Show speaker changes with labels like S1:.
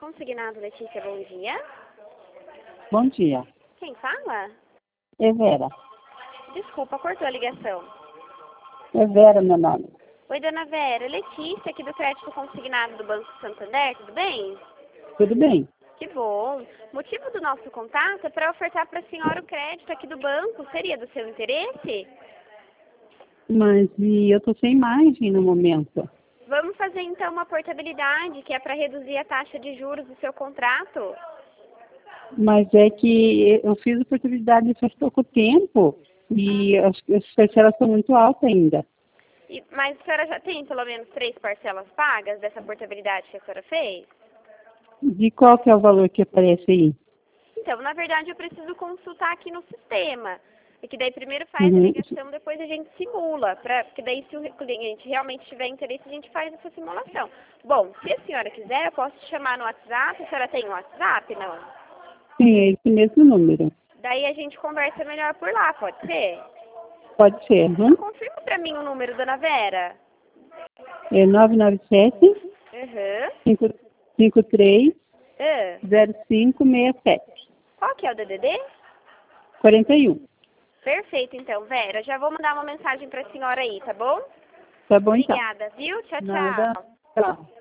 S1: Consignado, Letícia, bom dia.
S2: Bom dia.
S1: Quem fala?
S2: É Vera.
S1: Desculpa, cortou a ligação.
S2: É Vera, meu nome.
S1: Oi, dona Vera. Letícia, aqui do Crédito Consignado do Banco Santander, tudo bem?
S2: Tudo bem?
S1: Que bom. O motivo do nosso contato é para ofertar para a senhora o crédito aqui do banco. Seria do seu interesse?
S2: Mas eu tô sem margem no momento.
S1: Vamos fazer então uma portabilidade, que é para reduzir a taxa de juros do seu contrato.
S2: Mas é que eu fiz a oportunidade faz pouco tempo e as parcelas são muito altas ainda.
S1: Mas a senhora já tem pelo menos 3 parcelas pagas dessa portabilidade que a senhora fez?
S2: De qual que é o valor que aparece aí?
S1: Então, na verdade, eu preciso consultar aqui no sistema. E que daí primeiro faz a ligação, depois a gente simula. Porque daí se o cliente realmente tiver interesse, a gente faz essa simulação. Bom, se a senhora quiser, eu posso te chamar no WhatsApp. A senhora tem um WhatsApp, não?
S2: Sim, é esse mesmo número.
S1: Daí a gente conversa melhor por lá, pode ser?
S2: Pode ser,
S1: Confirma pra mim o número, dona Vera.
S2: É 997 53 0567
S1: Qual que é o DDD?
S2: 41.
S1: Perfeito, então, Vera. Já vou mandar uma mensagem pra senhora aí, tá bom?
S2: Tá bom, então.
S1: Obrigada, viu? Tchau,
S2: Nada.
S1: tchau.
S2: Tchau.